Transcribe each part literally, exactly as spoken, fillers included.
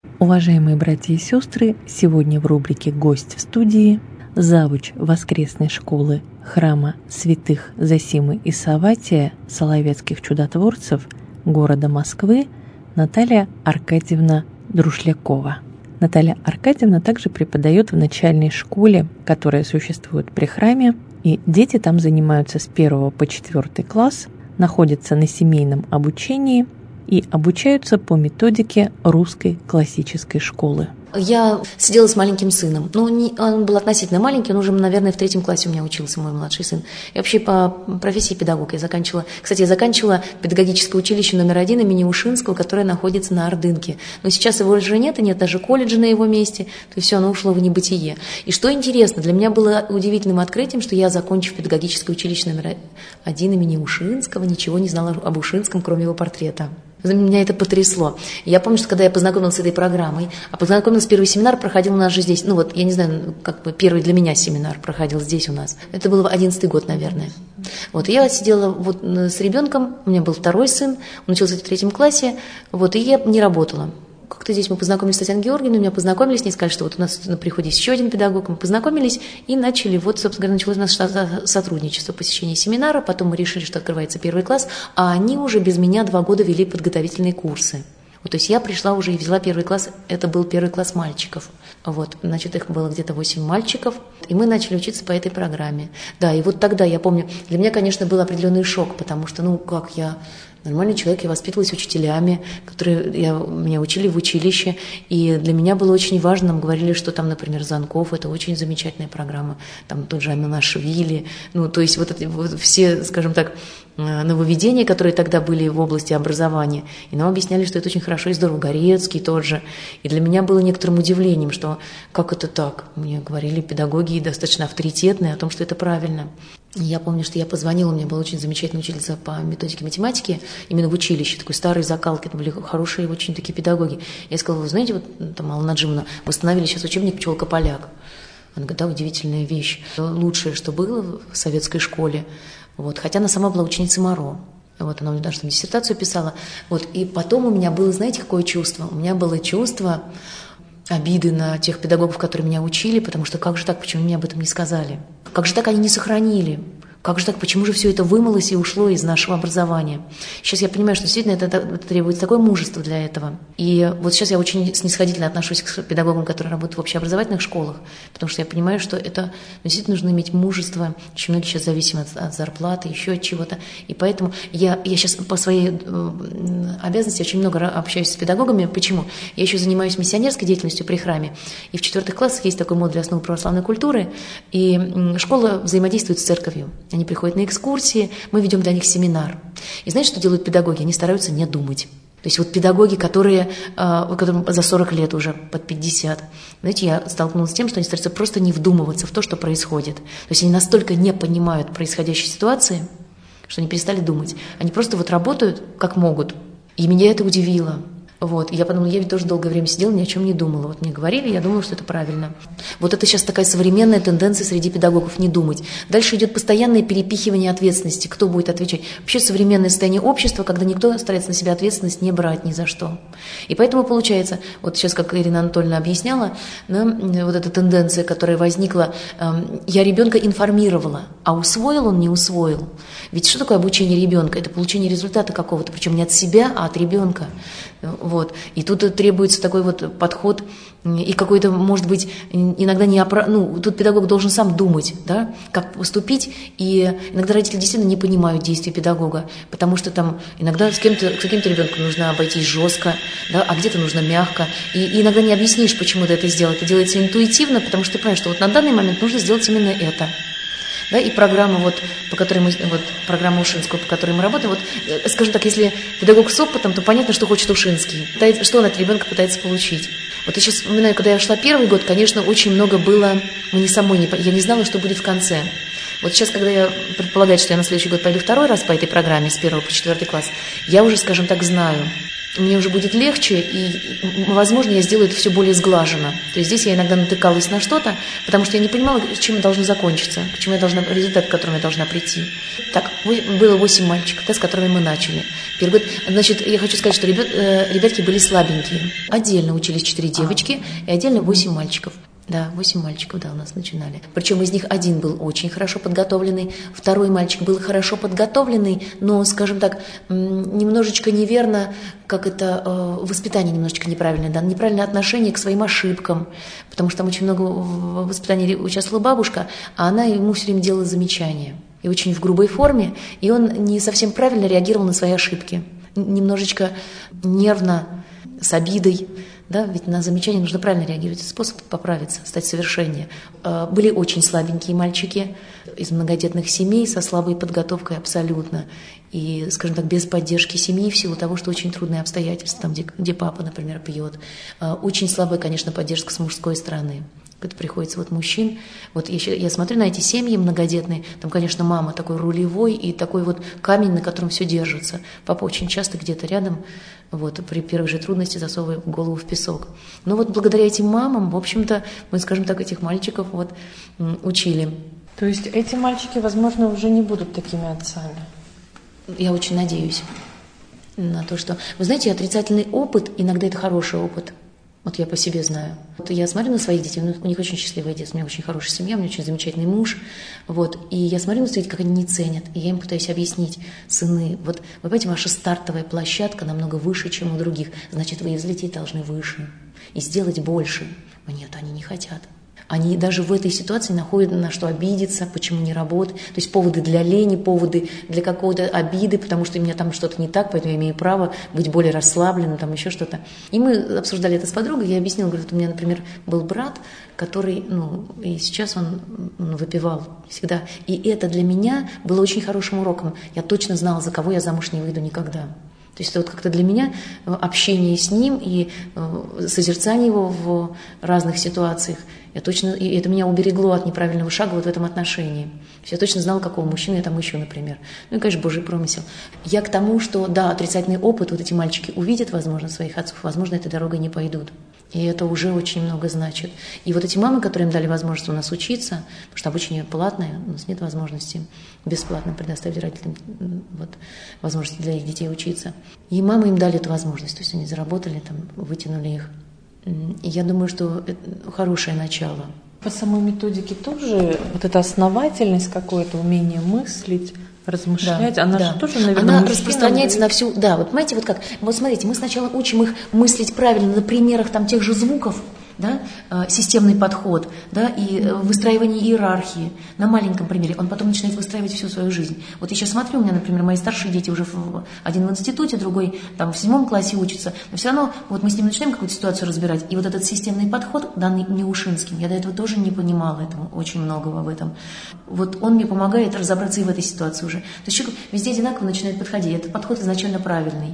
Уважаемые братья и сестры, сегодня в рубрике «Гость в студии» завуч воскресной школы храма святых Зосимы и Савватия Соловецких чудотворцев города Москвы Наталья Аркадьевна Друшлякова. Наталья Аркадьевна также преподает в начальной школе, которая существует при храме, и дети там занимаются с первого по четвертый класс, находятся на семейном обучении и обучаются по методике русской классической школы. Я сидела с маленьким сыном. Ну, не, он был относительно маленький, он уже, наверное, в третьем классе у меня учился, мой младший сын. Я вообще по профессии педагог. Я заканчивала, кстати, я заканчивала педагогическое училище номер один имени Ушинского, которое находится на Ордынке. Но сейчас его уже нет, и нет даже колледжа на его месте. То есть все, оно ушло в небытие. И что интересно, для меня было удивительным открытием, что я, закончив педагогическое училище номер один имени Ушинского, ничего не знала об Ушинском, кроме его портрета. Меня это потрясло. Я помню, что когда я познакомилась с этой программой, а познакомилась, первый семинар проходил у нас же здесь, ну вот, я не знаю, как бы первый для меня семинар проходил здесь у нас. Это был одиннадцатый год, наверное. Вот, и я сидела вот с ребенком, у меня был второй сын, он учился в третьем классе, вот, и я не работала. Как-то здесь мы познакомились с Татьяной Георгиевной, меня познакомились, не сказали, что вот у нас на приходе есть еще один педагог, мы познакомились и начали, вот, собственно говоря, началось наше сотрудничество, посещение семинара, потом мы решили, что открывается первый класс, а они уже без меня два года вели подготовительные курсы. Вот, то есть я пришла уже и взяла первый класс, это был первый класс мальчиков. Вот, значит, их было где-то восемь мальчиков, и мы начали учиться по этой программе. Да, и вот тогда, я помню, для меня, конечно, был определенный шок, потому что, ну, как я... Нормальный человек, я воспитывалась учителями, которые я, меня учили в училище, и для меня было очень важно, нам говорили, что там, например, Занков, это очень замечательная программа, там тот же Аминашвили, ну, то есть вот, это, вот все, скажем так, нововведения, которые тогда были в области образования, и нам объясняли, что это очень хорошо и здорово, Горецкий тот же, и для меня было некоторым удивлением, что как это так, мне говорили педагоги достаточно авторитетные о том, что это правильно. Я помню, что я позвонила, у меня была очень замечательная учительница по методике математики, именно в училище, такой старой закалки, это были хорошие очень такие педагоги. Я сказала, вы знаете, вот там Алла Наджимовна, вы установили сейчас учебник «Пчелка-поляк». Она говорит, да, удивительная вещь. Лучшее, что было в советской школе. Вот. Хотя она сама была ученицей МАРО. Вот, она даже там диссертацию писала. Вот. И потом у меня было, знаете, какое чувство? У меня было чувство обиды на тех педагогов, которые меня учили, потому что как же так, почему мне об этом не сказали? Как же так они не сохранили? Как же так, почему же все это вымылось и ушло из нашего образования? Сейчас я понимаю, что действительно это, это требует такое мужество для этого. И вот сейчас я очень снисходительно отношусь к педагогам, которые работают в общеобразовательных школах, потому что я понимаю, что это действительно нужно иметь мужество. Очень многие сейчас зависимы от, от зарплаты, еще от чего-то. И поэтому я, я сейчас по своей обязанности очень много общаюсь с педагогами. Почему? Я еще занимаюсь миссионерской деятельностью при храме. И в четвертых классах есть такой модуль основы православной культуры. И школа взаимодействует с церковью. Они приходят на экскурсии, мы ведем для них семинар. И знаете, что делают педагоги? Они стараются не думать. То есть вот педагоги, которые, которым за сорок лет уже, под пятьдесят, знаете, я столкнулась с тем, что они стараются просто не вдумываться в то, что происходит. То есть они настолько не понимают происходящей ситуации, что они перестали думать. Они просто вот работают как могут. И меня это удивило. Вот. И я подумала, я ведь тоже долгое время сидела, ни о чем не думала. Вот мне говорили, я думала, что это правильно. Вот это сейчас такая современная тенденция среди педагогов не думать. Дальше идет постоянное перепихивание ответственности. Кто будет отвечать? Вообще современное состояние общества, когда никто старается на себя ответственность не брать ни за что. И поэтому получается, вот сейчас, как Ирина Анатольевна объясняла, да, вот эта тенденция, которая возникла, э, я ребенка информировала, а усвоил он, не усвоил. Ведь что такое обучение ребенка? Это получение результата какого-то, причем не от себя, а от ребенка. Вот. И тут требуется такой вот подход и какой-то, может быть, иногда не опра... ну, тут педагог должен сам думать, да, как поступить, и иногда родители действительно не понимают действий педагога, потому что там иногда с кем-то, с каким-то ребенком нужно обойтись жестко, да, а где-то нужно мягко, и, и иногда не объяснишь, почему ты это сделал, это делается интуитивно, потому что ты понимаешь, что вот на данный момент нужно сделать именно это. Да, и программа, вот, по которой мы, вот, программа Ушинского, по которой мы работаем, вот, скажем так, если педагог с опытом, то понятно, что хочет Ушинский, что он от ребенка пытается получить. Вот я сейчас вспоминаю, когда я шла первый год, конечно, очень много было, мне самой не, я не знала, что будет в конце. Вот сейчас, когда я предполагаю, что я на следующий год пойду второй раз по этой программе с первого по четвертый класс, я уже, скажем так, знаю, мне уже будет легче, и, возможно, я сделаю это все более сглаженно. То есть здесь я иногда натыкалась на что-то, потому что я не понимала, чем я должна закончиться, к чему я должна, результат, к которому я должна прийти. Так, было восемь мальчиков, да, с которыми мы начали. Первый год, значит, я хочу сказать, что ребят, э, ребятки были слабенькие. Отдельно учились четыре девочки и отдельно восемь мальчиков. Да, восемь мальчиков, да, у нас начинали. Причем из них один был очень хорошо подготовленный, второй мальчик был хорошо подготовленный, но, скажем так, немножечко неверно, как это, воспитание немножечко неправильное, да, неправильное отношение к своим ошибкам, потому что там очень много в воспитании участвовала бабушка, а она ему все время делала замечания. И очень в грубой форме, и он не совсем правильно реагировал на свои ошибки. Немножечко нервно, с обидой. Да, ведь на замечания нужно правильно реагировать. Это способ поправиться, стать совершеннее. Были очень слабенькие мальчики из многодетных семей со слабой подготовкой абсолютно. И, скажем так, без поддержки семьи в силу того, что очень трудные обстоятельства, там, где, где папа, например, пьет. Очень слабая, конечно, поддержка с мужской стороны. Это приходится вот мужчин. Вот я, я смотрю на эти семьи многодетные, там, конечно, мама такой рулевой и такой вот камень, на котором все держится. Папа очень часто где-то рядом, вот, при первой же трудности засовывает голову в песок. Но вот благодаря этим мамам, в общем-то, мы, скажем так, этих мальчиков вот учили. То есть эти мальчики, возможно, уже не будут такими отцами? Я очень надеюсь на то, что... Вы знаете, отрицательный опыт, иногда это хороший опыт. Вот я по себе знаю. Вот я смотрю на своих детей, у них очень счастливое детство, у меня очень хорошая семья, у меня очень замечательный муж. Вот, и я смотрю на своих детей, как они не ценят, и я им пытаюсь объяснить: сыны, вот вы понимаете, ваша стартовая площадка намного выше, чем у других, значит, вы и взлететь должны выше, и сделать больше. Но нет, они не хотят. Они даже в этой ситуации находят на что обидеться, почему не работать. То есть поводы для лени, поводы для какой-то обиды, потому что у меня там что-то не так, поэтому я имею право быть более расслабленным, там еще что-то. И мы обсуждали это с подругой, я объяснила, говорю, у меня, например, был брат, который, ну, и сейчас он ну, выпивал всегда. И это для меня было очень хорошим уроком. Я точно знала, за кого я замуж не выйду никогда. То есть это вот как-то для меня общение с ним и созерцание его в разных ситуациях, я точно, и это меня уберегло от неправильного шага вот в этом отношении. То есть я точно знала, какого мужчину я там ищу, например. Ну и, конечно, Божий промысел. Я к тому, что, да, отрицательный опыт, вот эти мальчики увидят, возможно, своих отцов, возможно, этой дорогой не пойдут. И это уже очень много значит. И вот эти мамы, которые им дали возможность у нас учиться, потому что обучение платное, у нас нет возможности бесплатно предоставить родителям вот, возможности для их детей учиться. И мамы им дали эту возможность, то есть они заработали, там, вытянули их. И я думаю, что это хорошее начало. По самой методике тоже вот эта основательность, какое-то умение мыслить, размышлять, да, она да. же тоже, наверное, она распространяется на всю... Да, вот понимаете, вот как, вот смотрите, мы сначала учим их мыслить правильно на примерах там тех же звуков, да, системный подход, да, и выстраивание иерархии на маленьком примере. Он потом начинает выстраивать всю свою жизнь. Вот я сейчас смотрю, у меня, например, мои старшие дети уже в, один в институте, другой там в седьмом классе учится, но все равно вот мы с ним начинаем какую-то ситуацию разбирать, и вот этот системный подход, данный Неушинским, я до этого тоже не понимала этому, очень многого в этом. Вот он мне помогает разобраться и в этой ситуации уже. То есть человек везде одинаково начинает подходить. Этот подход изначально правильный.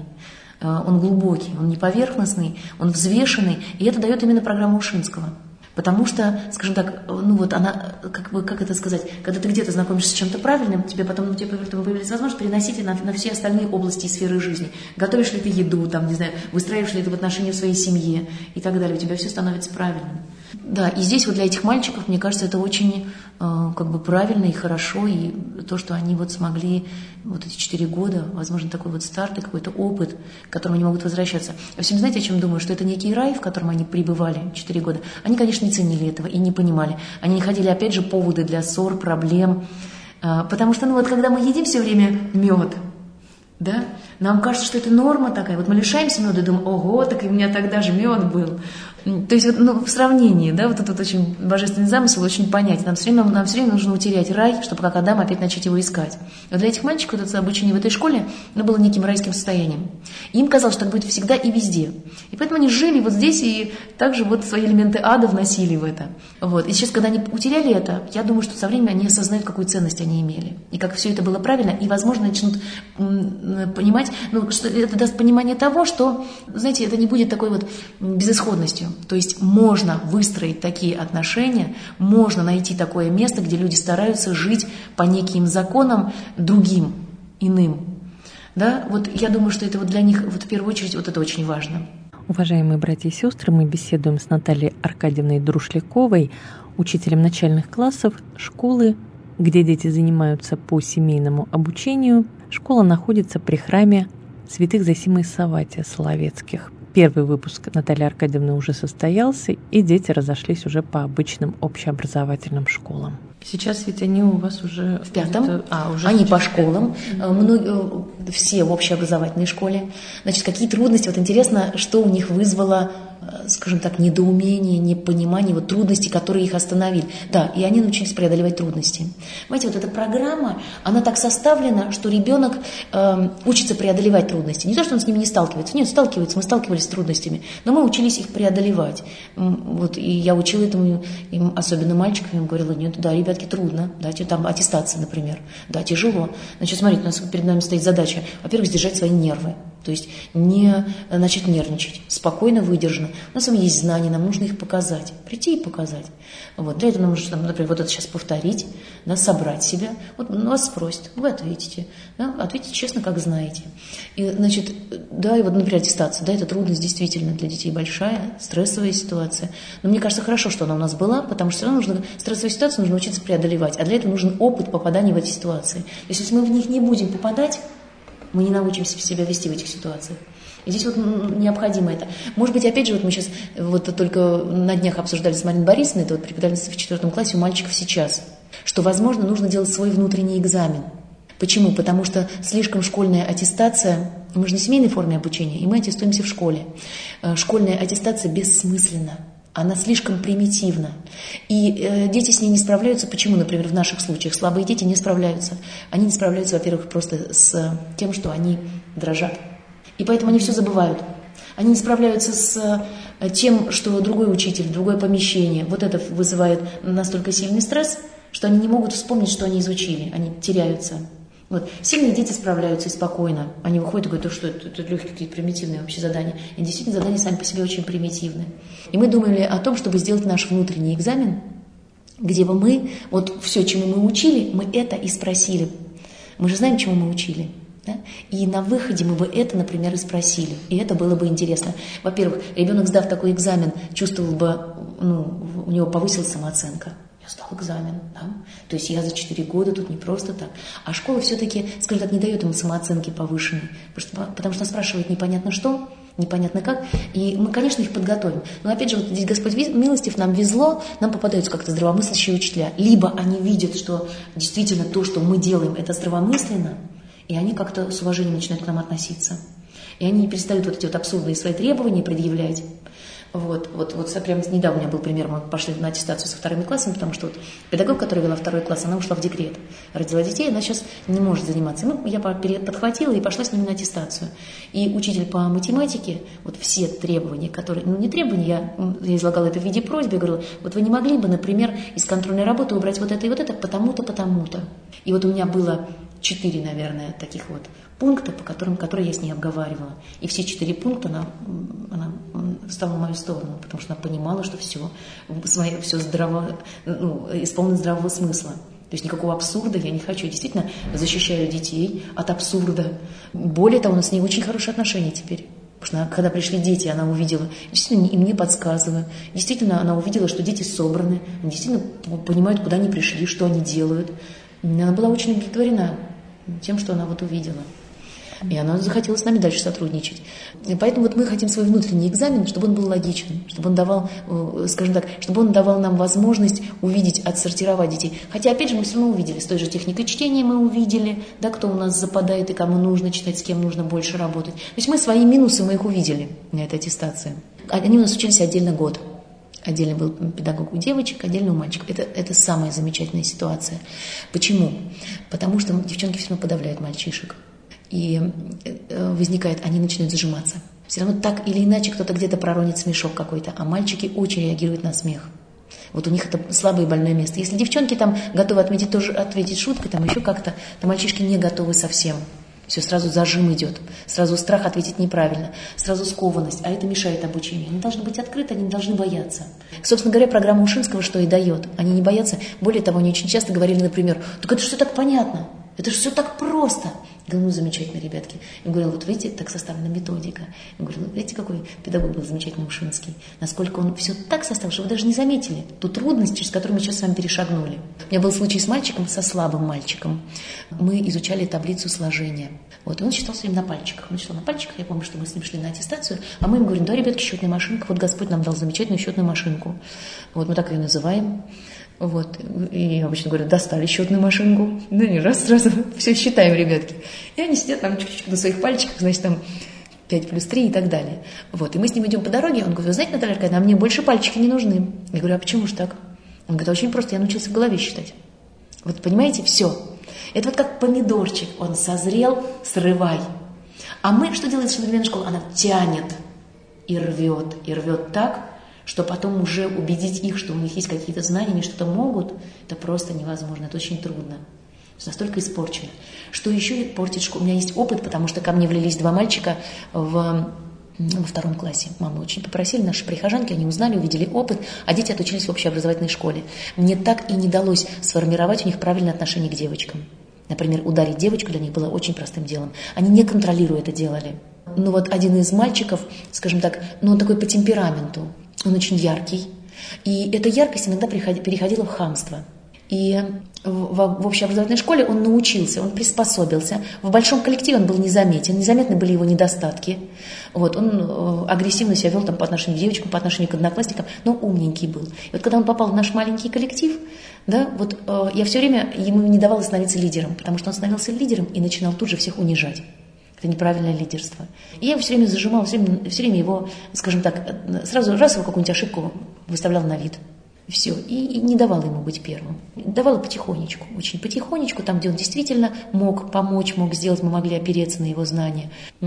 Он глубокий, он не поверхностный, он взвешенный, и это дает именно программа Ушинского. Потому что, скажем так, ну вот она, как бы, как это сказать, когда ты где-то знакомишься с чем-то правильным, тебе потом, ну, тебе появляется возможность переносить это на, на все остальные области и сферы жизни. Готовишь ли ты еду, там, не знаю, выстраиваешь ли ты в отношении в своей семье и так далее, у тебя все становится правильным. Да, и здесь вот для этих мальчиков, мне кажется, это очень э, как бы правильно и хорошо, и то, что они вот смогли вот эти четыре года, возможно, такой вот старт и какой-то опыт, к которому они могут возвращаться. Я всем, знаете, о чем думаю? Что это некий рай, в котором они пребывали четыре года. Они, конечно, не ценили этого и не понимали. Они находили, опять же, поводы для ссор, проблем. Э, потому что, ну вот, когда мы едим все время мед, да, нам кажется, что это норма такая. Вот мы лишаемся меда и думаем, ого, так и у меня тогда же мед был. То есть вот, ну, в сравнении, да, вот этот вот очень божественный замысел очень понятен. Нам все время, нам все время нужно утерять рай, чтобы как Адам опять начать его искать. Но для этих мальчиков вот это обучение в этой школе, оно было неким райским состоянием. И им казалось, что так будет всегда и везде. И поэтому они жили вот здесь и также вот свои элементы ада вносили в это. Вот. И сейчас, когда они утеряли это, я думаю, что со временем они осознают, какую ценность они имели. И как все это было правильно, и, возможно, начнут понимать, ну, что это даст понимание того, что, знаете, это не будет такой вот безысходностью. То есть можно выстроить такие отношения, можно найти такое место, где люди стараются жить по неким законам другим, иным. Да, вот я думаю, что это вот для них вот в первую очередь вот это очень важно. Уважаемые братья и сестры, мы беседуем с Натальей Аркадьевной Друшляковой, учителем начальных классов школы, где дети занимаются по семейному обучению. Школа находится при храме святых Зосимы и Савватия Соловецких. Первый выпуск Натальи Аркадьевны уже состоялся, и дети разошлись уже по обычным общеобразовательным школам. Сейчас ведь они у вас уже... В пятом. А, уже они по школам. Многие, все в общеобразовательной школе. Значит, какие трудности? Вот интересно, что у них вызвало, скажем так, недоумение, непонимание, вот трудности, которые их остановили. Да, и они научились преодолевать трудности. Понимаете, вот эта программа, она так составлена, что ребенок э, учится преодолевать трудности. Не то, что он с ними не сталкивается. Нет, сталкивается, мы сталкивались с трудностями, но мы учились их преодолевать. Вот, и я учила этому, им, особенно мальчикам, им говорила, нет, да, ребятки, трудно, да, там аттестация, например, да, тяжело. Значит, смотрите, у нас перед нами стоит задача, во-первых, сдержать свои нервы. То есть не начать нервничать, спокойно, выдержанно. У нас есть знания, нам нужно их показать, прийти и показать. Вот. Для этого нам нужно, например, вот это сейчас повторить, да, собрать себя. Вот вас спросят, вы ответите, да, ответите честно, как знаете. И, значит, да, и вот, например, аттестация, да, это трудность действительно для детей большая, стрессовая ситуация. Но мне кажется, хорошо, что она у нас была, потому что все равно нужно, стрессовую ситуацию нужно учиться преодолевать, а для этого нужен опыт попадания в эти ситуации. То есть, если мы в них не будем попадать, мы не научимся себя вести в этих ситуациях. И здесь вот необходимо это. Может быть, опять же, вот мы сейчас вот только на днях обсуждали с Мариной Борисовной, это вот преподавательница в четвертом классе у мальчиков сейчас, что, возможно, нужно делать свой внутренний экзамен. Почему? Потому что слишком школьная аттестация, мы же не в семейной форме обучения, и мы аттестуемся в школе. Школьная аттестация бессмысленна. Она слишком примитивна. И э, дети с ней не справляются. Почему, например, в наших случаях слабые дети не справляются? Они не справляются, во-первых, просто с тем, что они дрожат. И поэтому они все забывают. Они не справляются с тем, что другой учитель, другое помещение. Вот это вызывает настолько сильный стресс, что они не могут вспомнить, что они изучили. Они теряются. Вот. Сильные дети справляются и спокойно. Они выходят и говорят, да что это, это легкие какие-то примитивные вообще задания. И действительно, задания сами по себе очень примитивны. И мы думали о том, чтобы сделать наш внутренний экзамен, где бы мы, вот все, чему мы учили, мы это и спросили. Мы же знаем, чему мы учили. Да? И на выходе мы бы это, например, и спросили. И это было бы интересно. Во-первых, ребенок, сдав такой экзамен, чувствовал бы, ну, у него повысилась самооценка. Я сдал экзамен, да? То есть я за четыре года тут не просто так. А школа все-таки, скажем так, не дает ему самооценки повышенной, потому что, потому что она спрашивает непонятно что, непонятно как, и мы, конечно, их подготовим. Но опять же, вот здесь Господь милостив, нам везло, нам попадаются как-то здравомыслящие учителя. Либо они видят, что действительно то, что мы делаем, это здравомысленно, и они как-то с уважением начинают к нам относиться. И они не перестают вот эти вот абсурдные свои требования предъявлять. Вот, вот, вот прямо недавно у меня был пример, мы пошли на аттестацию со вторыми классами, потому что вот педагог, которая вела второй класс, она ушла в декрет, родила детей, она сейчас не может заниматься. И я подхватила и пошла с ними на аттестацию. И учитель по математике, вот все требования, которые, ну не требования, я, я излагала это в виде просьбы, я говорила, вот вы не могли бы, например, из контрольной работы убрать вот это и вот это, потому-то, потому-то. И вот у меня было четыре, наверное, таких вот пункта, по которым, которые я с ней обговаривала. И все четыре пункта она, она встала в мою сторону, потому что она понимала, что все, все здраво, ну, исполнено здравого смысла. То есть никакого абсурда я не хочу. Я действительно защищаю детей от абсурда. Более того, у нас с ней очень хорошие отношения теперь. Потому что когда пришли дети, она увидела, действительно, и мне подсказываю. Действительно, она увидела, что дети собраны, они действительно понимают, куда они пришли, что они делают. Она была очень удовлетворена тем, что она вот увидела. И она захотела с нами дальше сотрудничать. И поэтому вот мы хотим свой внутренний экзамен, чтобы он был логичен, чтобы он давал, скажем так, чтобы он давал нам возможность увидеть, отсортировать детей. Хотя, опять же, мы все равно увидели, с той же техникой чтения мы увидели, да, кто у нас западает и кому нужно читать, с кем нужно больше работать. То есть мы свои минусы, мы их увидели на этой аттестации. Они у нас учились отдельно год. Отдельно был педагог у девочек, отдельно у мальчиков. Это, это самая замечательная ситуация. Почему? Потому что девчонки все равно подавляют мальчишек. И возникает, они начинают зажиматься. Все равно так или иначе кто-то где-то проронит смешок какой-то, а мальчики очень реагируют на смех. Вот у них это слабое и больное место. Если девчонки там готовы отметить, тоже ответить шуткой, там еще как-то, то мальчишки не готовы совсем. Все, сразу зажим идет, сразу страх ответить неправильно, сразу скованность, а это мешает обучению. Они должны быть открыты, они не должны бояться. Собственно говоря, программа Ушинского что и дает. Они не боятся. Более того, они очень часто говорили, например, так это же все так понятно. Это же все так просто. Я говорю, ну, замечательно, ребятки. Я говорю, вот видите, так составлена методика. Я говорю, ну, видите, какой педагог был замечательный Ушинский. Насколько он все так составил, что вы даже не заметили ту трудность, через которую мы сейчас с вами перешагнули. У меня был случай с мальчиком, со слабым мальчиком. Мы изучали таблицу сложения. Вот, и он считал все время на пальчиках. Он считал на пальчиках, я помню, что мы с ним шли на аттестацию, а мы им говорим, да, ребятки, счетная машинка, вот Господь нам дал замечательную счетную машинку. Вот, мы так ее называем. Вот, и обычно говорят, достали счетную машинку. Ну, не раз, сразу все считаем, ребятки. И они сидят там чуть-чуть на своих пальчиках, значит, там пять плюс три и так далее. Вот, и мы с ним идем по дороге, он говорит, вы знаете, Наталья Аркадьевна, а мне больше пальчики не нужны. Я говорю, а почему же так? Он говорит, очень просто, я научился в голове считать. Вот, понимаете, все. Это вот как помидорчик, он созрел, срывай. А мы, что делает современная школа? Она тянет и рвет, и рвет так, что потом уже убедить их, что у них есть какие-то знания, они что-то могут, это просто невозможно, это очень трудно. Настолько испорчено. Что еще портит школу? У меня есть опыт, потому что ко мне влились два мальчика в, во втором классе. Мамы очень попросили, наши прихожанки, они узнали, увидели опыт, а дети отучились в общеобразовательной школе. Мне так и не удалось сформировать у них правильное отношение к девочкам. Например, ударить девочку для них было очень простым делом. Они не контролируя это делали. Ну вот один из мальчиков, скажем так, ну он такой по темпераменту, он очень яркий. И эта яркость иногда переходила в хамство. И в, в общеобразовательной школе он научился, он приспособился. В большом коллективе он был незаметен, незаметны были его недостатки. Вот, он агрессивно себя вел там, по отношению к девочкам, по отношению к одноклассникам, но умненький был. И вот когда он попал в наш маленький коллектив, да, вот, э, я все время ему не давала становиться лидером, потому что он становился лидером и начинал тут же всех унижать. Это неправильное лидерство. И я его все время зажимала, все время, все время его, скажем так, сразу раз его какую-нибудь ошибку выставляла на вид. Все, и, и не давала ему быть первым. Давала потихонечку, очень потихонечку, там, где он действительно мог помочь, мог сделать, мы могли опереться на его знания.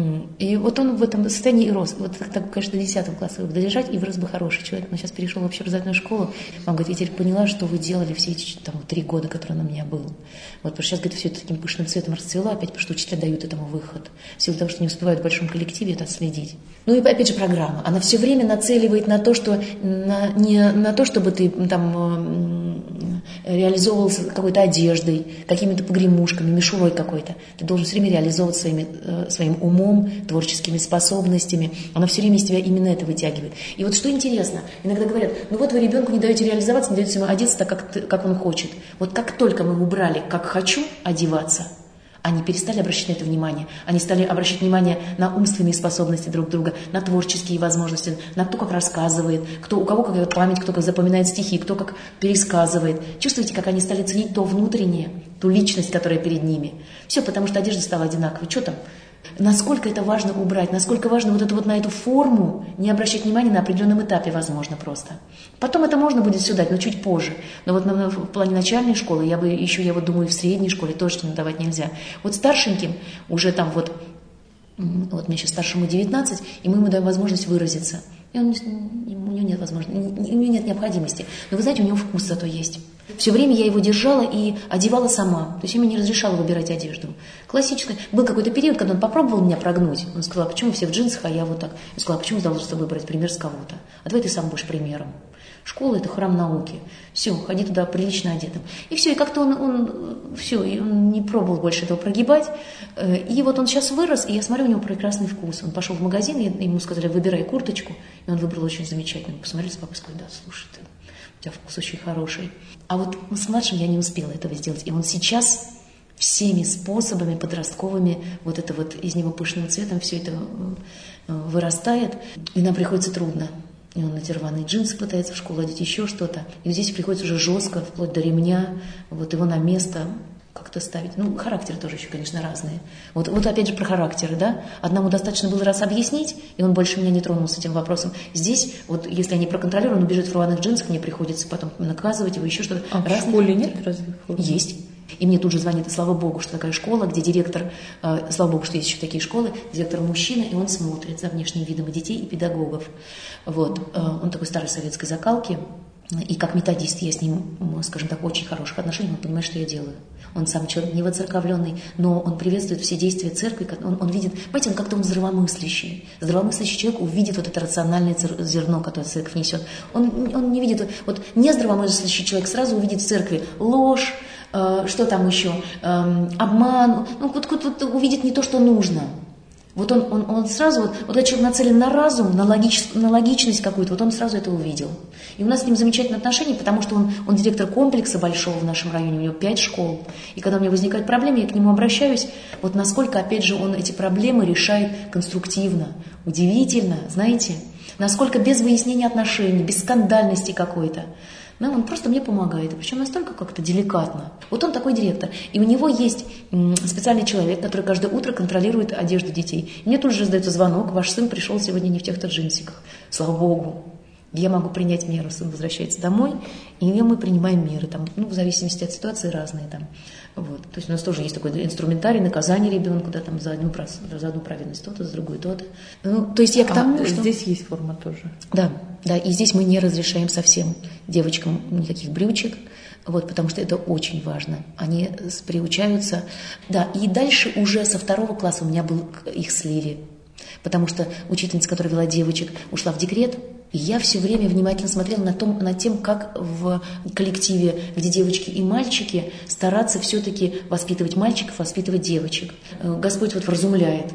И вот он в этом состоянии и рос. Вот так, конечно, до десятого класса бы додержать, и вырос бы хороший человек. Но сейчас перешел в общеобразовательную школу. Мама говорит, я теперь поняла, что вы делали все эти там, три года, которые он у меня был. Вот, потому что сейчас, говорит, все это таким пышным цветом расцвело, опять, потому что учителя дают этому выход. В силу того, что не успевают в большом коллективе это отследить. Ну и опять же программа. Она все время нацеливает на то, что на, не на то, чтобы ты там реализовывался какой-то одеждой, какими-то погремушками, мишурой какой-то. Ты должен все время реализовывать своими, своим умом, творческими способностями. Она все время из тебя именно это вытягивает. И вот что интересно, иногда говорят, ну вот вы ребенку не даете реализоваться, не даете ему одеться так, как, как он хочет. Вот как только мы убрали «как хочу» одеваться, они перестали обращать на это внимание. Они стали обращать внимание на умственные способности друг друга, на творческие возможности, на кто как рассказывает, кто, у кого какая память, кто как запоминает стихи, кто как пересказывает. Чувствуете, как они стали ценить то внутреннее, ту личность, которая перед ними. Все, потому что одежда стала одинаковой. Что там? Насколько это важно убрать, насколько важно вот это вот на эту форму не обращать внимания на определенном этапе, возможно, просто. Потом это можно будет все дать, но чуть позже. Но вот на, в плане начальной школы, я бы еще, я вот думаю, в средней школе тоже что давать нельзя. Вот старшеньким уже там вот, вот мне сейчас старшему девятнадцать, и мы ему даем возможность выразиться. И он, у него нет возможности, у него нет необходимости. Но вы знаете, у него вкус зато есть. Все время я его держала и одевала сама. То есть я ему не разрешала выбирать одежду. Классическая. Был какой-то период, когда он попробовал меня прогнуть. Он сказал, почему все в джинсах, а я вот так. Я сказала, почему я должна с тобой брать пример с кого-то? А давай ты сам будешь примером. Школа – это храм науки. Все, ходи туда прилично одетым. И все, и как-то он, он, все, и он не пробовал больше этого прогибать. И вот он сейчас вырос, и я смотрю, у него прекрасный вкус. Он пошел в магазин, и ему сказали, выбирай курточку. И он выбрал очень замечательную. Посмотрели с папой, сказали, да, слушай, ты, у тебя вкус очень хороший. А вот с младшим я не успела этого сделать. И он сейчас всеми способами подростковыми, вот это вот из него пышным цветом все это вырастает. И нам приходится трудно. И он эти рваные джинсы пытается в школу одеть, еще что-то. И здесь приходится уже жестко, вплоть до ремня, вот его на место как-то ставить. Ну, характеры тоже еще, конечно, разные. Вот, вот опять же про характеры, да. Одному достаточно было раз объяснить, и он больше меня не тронул с этим вопросом. Здесь, вот если я не проконтролирую, он бежит в рваных джинсах, мне приходится потом наказывать его, еще что-то. А в школе нет разве? Есть. И мне тут же звонит, и слава богу, что такая школа, где директор, э, слава богу, что есть еще такие школы, директор мужчина, и он смотрит за внешним видом и детей, и педагогов. Вот. Э, он такой старой советской закалки, и как методист я с ним, скажем так, в очень хороших отношениях, он понимает, что я делаю. Он сам человек не воцерковленный, но он приветствует все действия церкви, он, он видит, понимаете, он как-то он здравомыслящий. Здравомыслящий человек увидит вот это рациональное зерно, которое церковь несет. Он, он не видит, вот не здравомыслящий человек сразу увидит в церкви ложь, э, что там еще, э, обман, ну, вот, вот, вот увидит не то, что нужно. Вот он, он, он сразу, вот, вот этот человек нацелен на разум, на, логич, на логичность какую-то, вот он сразу это увидел. И у нас с ним замечательные отношения, потому что он, он директор комплекса большого в нашем районе, у него пять школ. И когда у меня возникают проблемы, я к нему обращаюсь, вот насколько, опять же, он эти проблемы решает конструктивно, удивительно, знаете, насколько без выяснения отношений, без скандальности какой-то. Да, он просто мне помогает, причем настолько как-то деликатно. Вот он такой директор, и у него есть специальный человек, который каждое утро контролирует одежду детей. И мне тут же раздается звонок: ваш сын пришел сегодня не в тех-то джинсиках. Слава Богу, я могу принять меру. Сын возвращается домой, и мы принимаем меры, там, ну, в зависимости от ситуации разные. Там. Вот. То есть у нас тоже есть такой инструментарий наказания ребенку, да, там, за, одну, за одну правильность то-то, за другую то-то. Ну, то есть я к тому, а что... здесь есть форма тоже. Да, да, и здесь мы не разрешаем совсем девочкам никаких брючек, вот, потому что это очень важно. Они приучаются. Да, и дальше уже со второго класса у меня был, их слили, потому что учительница, которая вела девочек, ушла в декрет. И я все время внимательно смотрела на том, над тем, как в коллективе, где девочки и мальчики, стараться все-таки воспитывать мальчиков, воспитывать девочек. Господь вот вразумляет.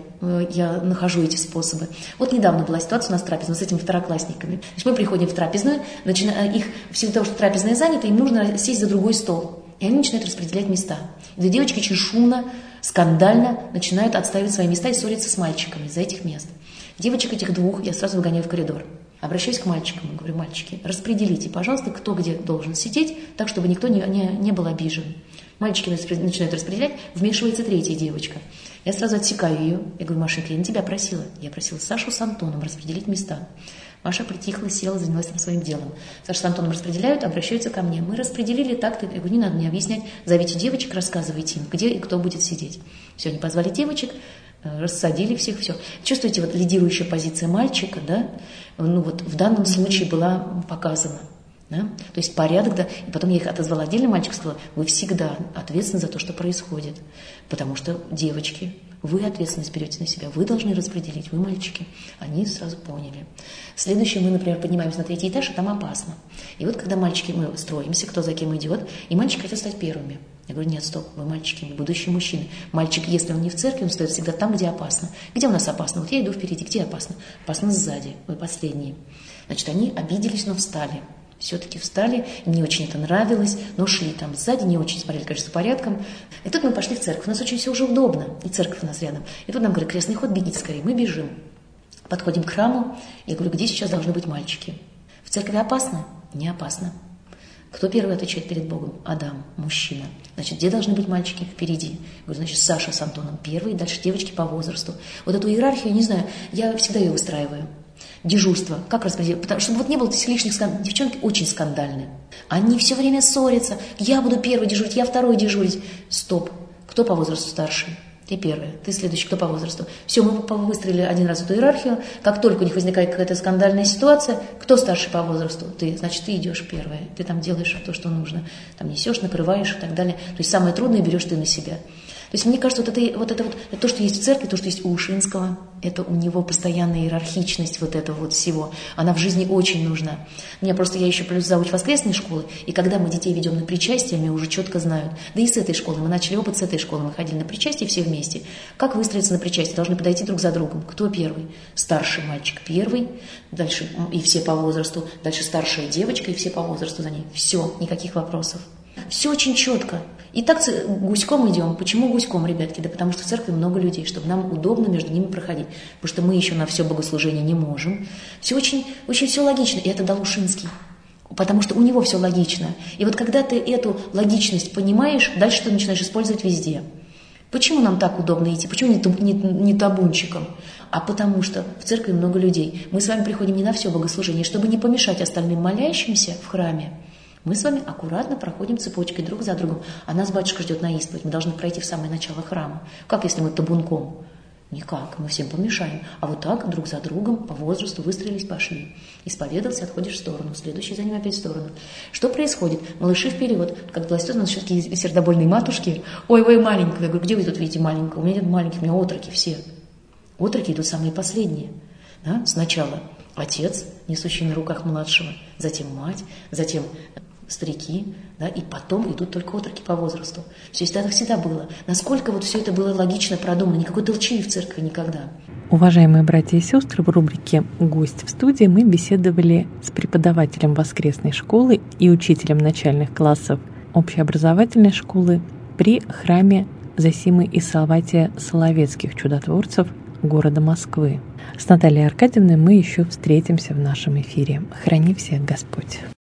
Я нахожу эти способы. Вот недавно была ситуация у нас трапезная с этими второклассниками. Значит, мы приходим в трапезную, начинаем, их, в силу того, что трапезная занята, им нужно сесть за другой стол. И они начинают распределять места. И да, девочки очень шумно, скандально начинают отстаивать свои места и ссориться с мальчиками из-за этих мест. Девочек этих двух я сразу выгоняю в коридор. Обращаюсь к мальчикам и говорю: мальчики, распределите, пожалуйста, кто где должен сидеть, так, чтобы никто не, не, не был обижен. Мальчики начинают распределять, вмешивается третья девочка. Я сразу отсекаю ее. Я говорю: Машенька, я не тебя просила. Я просила Сашу с Антоном распределить места. Маша притихла, села, занялась там своим делом. Саша с Антоном распределяют, обращаются ко мне. Мы распределили так-то. Я говорю: не надо мне объяснять. Зовите девочек, рассказывайте им, где и кто будет сидеть. Все, они позвали девочек, рассадили всех, все. Чувствуете, вот лидирующая позиция мальчика, да, ну вот в данном случае была показана. Да? То есть порядок, да, и потом я их отозвала отдельно, мальчик сказал: вы всегда ответственны за то, что происходит, потому что девочки, вы ответственность берете на себя, вы должны распределить, вы мальчики. Они сразу поняли. Следующее, мы, например, поднимаемся на третий этаж, и там опасно. И вот когда мальчики, мы строимся, кто за кем идет, и мальчики хотят стать первыми. Я говорю: нет, стоп, вы мальчики, вы будущие мужчины. Мальчик, если он не в церкви, он стоит всегда там, где опасно. Где у нас опасно? Вот я иду впереди, где опасно? Опасно сзади, вы последние. Значит, они обиделись, но встали. Все-таки встали, не очень это нравилось, но шли там сзади, не очень смотрели, кажется, порядком. И тут мы пошли в церковь, у нас очень все уже удобно, и церковь у нас рядом. И тут нам говорят: крестный ход, бегите скорее, мы бежим. Подходим к храму, я говорю: где сейчас должны быть мальчики? В церкви опасно? Не опасно. Кто первый отвечает перед Богом? Адам, мужчина. Значит, где должны быть мальчики? Впереди. Я говорю: значит, Саша с Антоном первый, дальше девочки по возрасту. Вот эту иерархию, не знаю, я всегда ее выстраиваю. Дежурство. Как распределить? Потому, чтобы вот не было лишних скандалов. Девчонки очень скандальные. Они все время ссорятся. Я буду первый дежурить, я второй дежурить. Стоп. Кто по возрасту старший? Ты первый. Ты следующий. Кто по возрасту? Все, мы выстроили один раз эту иерархию. Как только у них возникает какая-то скандальная ситуация, кто старший по возрасту? Ты. Значит, ты идешь первая. Ты там делаешь то, что нужно. Там несешь, накрываешь и так далее. То есть самое трудное берешь ты на себя. То есть мне кажется, вот это вот, это вот это то, что есть в церкви, то, что есть у Ушинского, это у него постоянная иерархичность вот этого вот всего. Она в жизни очень нужна. Мне просто, я еще плюс завуч воскресной школы, и когда мы детей ведем на причастие, они уже четко знают. Да и с этой школы, мы начали опыт с этой школы, мы ходили на причастие все вместе. Как выстроиться на причастие? Должны подойти друг за другом. Кто первый? Старший мальчик первый, дальше и все по возрасту, дальше старшая девочка и все по возрасту за ней. Все, никаких вопросов. Все очень четко. И так гуськом идем. Почему гуськом, ребятки? Да потому что в церкви много людей, чтобы нам удобно между ними проходить. Потому что мы еще на все богослужение не можем. Все очень, очень все логично. И это дал Ушинский. Потому что у него все логично. И вот когда ты эту логичность понимаешь, дальше ты начинаешь использовать везде. Почему нам так удобно идти? Почему не, не, не табунчиком? А потому что в церкви много людей. Мы с вами приходим не на все богослужение, чтобы не помешать остальным молящимся в храме. Мы с вами аккуратно проходим цепочкой друг за другом. А нас батюшка ждет на исповедь. Мы должны пройти в самое начало храма. Как, если мы табунком? Никак, мы всем помешаем. А вот так, друг за другом, по возрасту выстроились, пошли. Исповедался, отходишь в сторону. Следующий за ним опять в сторону. Что происходит? Малыши вперед. Как властет, у нас еще такие сердобольные матушки. Ой-ой, маленькая. Я говорю: где вы тут видите маленького? У меня нет маленьких, у меня отроки все. Отроки идут самые последние. Да? Сначала отец, несущий на руках младшего, затем мать, затем старики, да, и потом идут только отроки по возрасту. Все это так всегда было. Насколько вот все это было логично продумано, никакой толчии в церкви никогда. Уважаемые братья и сестры, в рубрике «Гость в студии» мы беседовали с преподавателем воскресной школы и учителем начальных классов общеобразовательной школы при храме Зосимы и Савватия Соловецких чудотворцев города Москвы. С Натальей Аркадьевной мы еще встретимся в нашем эфире. Храни всех Господь!